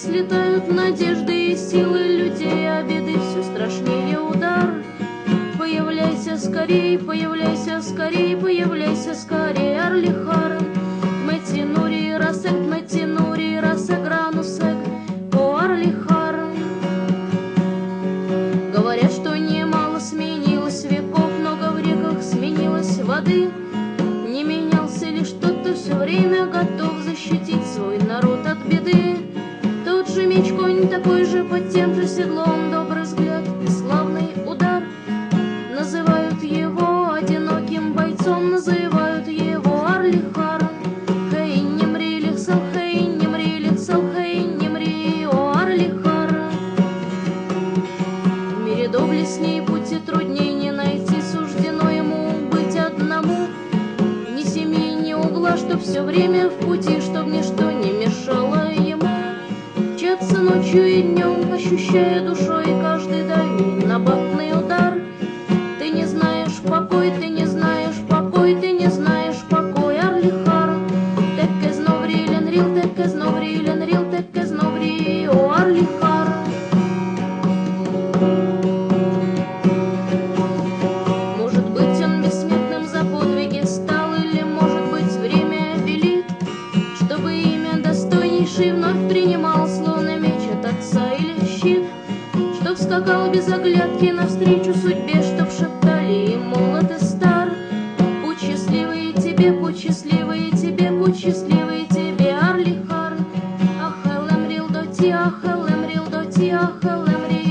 слетают надежды и силы людей, а беды все страшнее удар. Появляйся скорей, появляйся скорей, появляйся скорей, Арлихар. Метинури расек гранусек, о Арлихар. Говорят, что немало сменилось веков, много в реках сменилось воды. Не менялся ли что-то, все время готов защитить свой народ от беды. Тот же меч, конь такой же, под тем же седлом, добрый взгляд и славный удар. Называют его одиноким бойцом, называют его Арлихар. Хей, не мри, лихсал, хей, не мри, лихсал, хей, не мри, о Арлихар. В мире доблестней пути трудней не найти, суждено ему быть одному. Ни семьи, ни угла, чтоб все время в пути, чтоб ничто не мешало ему. Мчаться ночью и днем, ощущая душой каждый дальний набатный удар. Ты не знаешь покой, ты не знаешь покой, ты не знаешь покой, Арлихар. Текке зноври ленрил, текке зноври ленрил, текке зноври, о Арлихар. Может быть, он бессмертным за подвиги стал, или, может быть, время велит, чтобы имя достойнейший вновь принимал, словно меч от отца или щит, чтоб скакал без оглядки навстречу судьбе, чтоб шептали и молод и стар. Будь счастливый тебе, будь счастливый тебе, будь счастливый тебе, Арлихар. Ахелем рил доти, ахелем рил доти, ахелем рил.